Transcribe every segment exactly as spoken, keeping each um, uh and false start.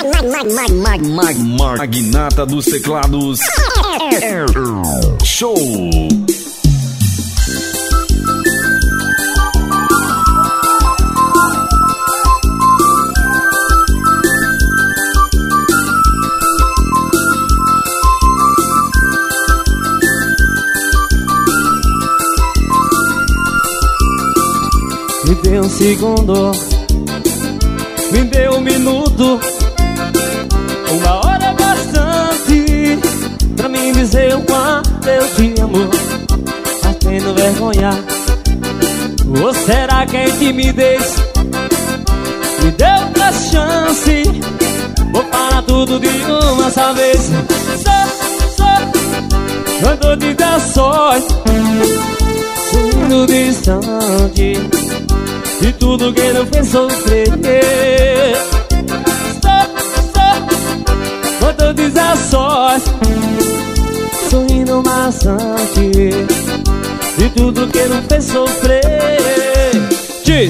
Magnata dos teclados. Show. Me dê um segundo, me dê um minuto, uma hora é bastante pra mim dizer o quanto eu te amo. Mas tendo vergonha, ou será que é timidez? Me dê outra chance, vou parar tudo de uma só vez. Só, só, quando te dá sorte, sumindo distante de tudo que não fez sofrer. Stop, stop, quando diz a sorte, sorrindo maçante de tudo que não fez sofrer. Diz.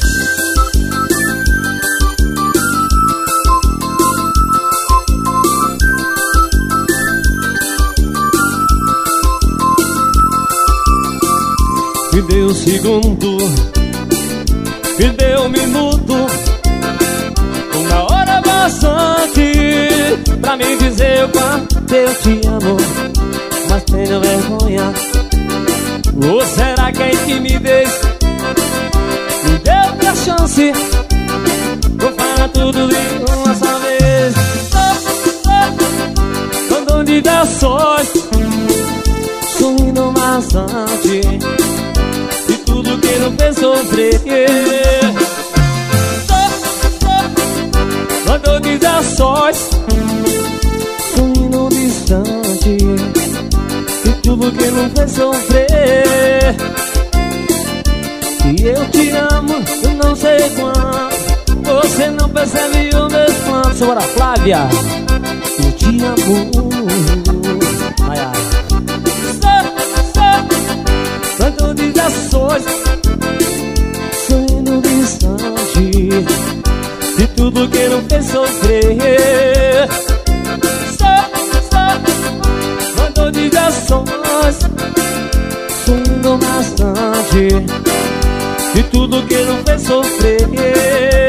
Me dê um segundo, me dê um minuto, uma hora bastante pra me dizer o quanto eu te amo. Mas tenho vergonha, ou será que é timidez? Me dê outra chance, vou falar tudo de uma só vez. Quando te dá sorte, sorrindo bastante de tudo que não fez sofrer. Quando diz a sorte, sorrindo distante de tudo que não fez sofrer. E eu te amo, eu não sei quanto, você não percebe o meu quanto. Senhora Flávia, eu te amo. Ai, ai. Quando diz a sorte, sorrindo distante de tudo que não fez sofrer. Só, só, quando diz a sorte, sorrindo bastante de tudo que não fez sofrer.